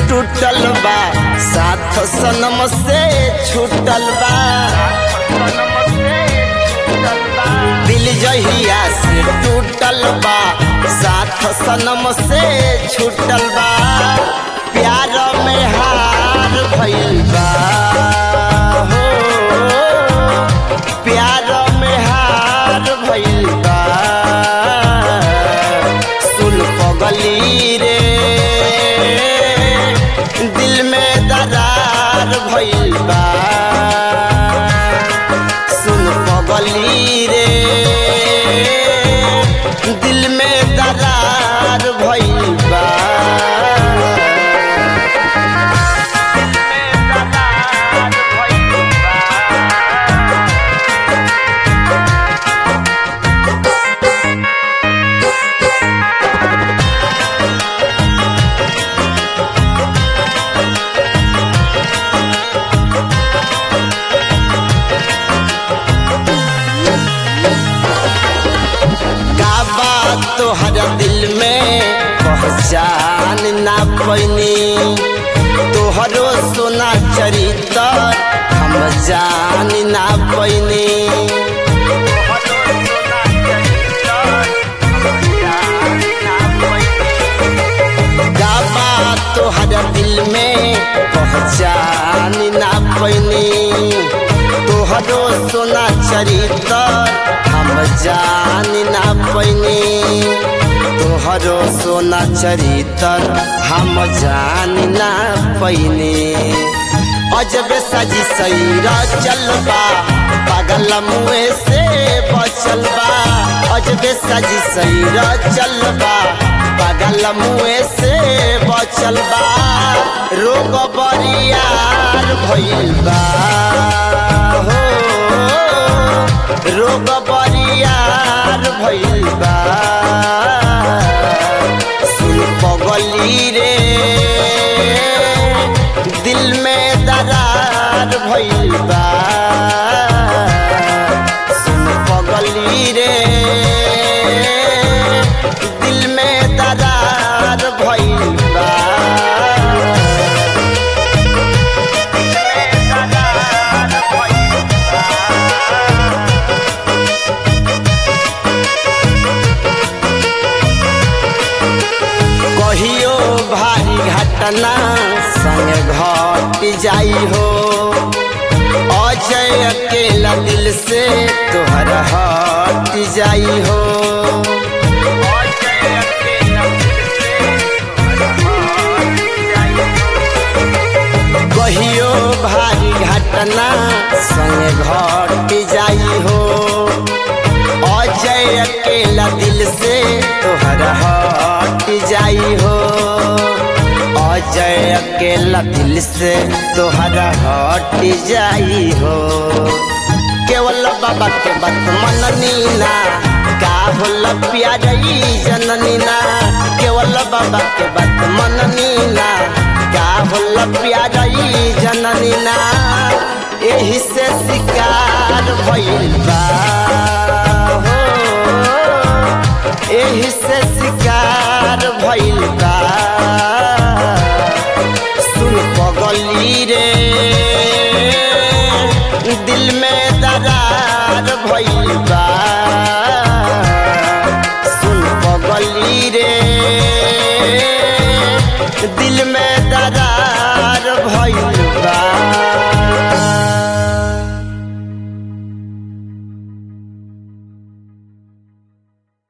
टूटल बा साथ सनम से छूटल बा दिल जहिया से टूटल बा साथ सनम से छूटल बा प्यार में हार भइल बा हो प्यार में हार भइल बा सुन पगली रे दिल में दरार भइल बा सुन पगली रे दिल में दरार भइल बा तोहरा दिल में पहचान ना पैनी तोहरो सोना चरित्र हम जान ना पैनी गाबा तोहरा दिल में पहचान ना पैनी तोहरो सोना चरित्र हम जान ना पैनी तोहरो सोना चरित्र हम जान ना पैनी अजब सजी सैरा चलबा पागल मुए से बचल बा अजब सजी सैरा चलबा पागल मुए से बचल बा रोग बरियार भइल बा हो रोग बरियार भइल बा सुन पगली रे दिल में दरार भइल बा सुन पगली रे दिल में दरार भइल बा कहियो भारी घटना संग घट जाई हो अजय अकेला दिल से तोहरा हट जाई हो कहियो भारी घटना संग घट जाई हो अजय अकेला दिल से तोहरा हट जाई हो अजय अकेला दिल से तोहरा हट जाई हो केवल बाबा के बात मननी ना का होला प्यारी जननी ना केवल बाबा के बात मननी ना का होला प्यारी जननी ना एही से शिकार भइल बा हो एही से शिकार भइल बा सुन पगली रे दिल में दरार भइल बा सुन पगली रे दिल में दरार भइल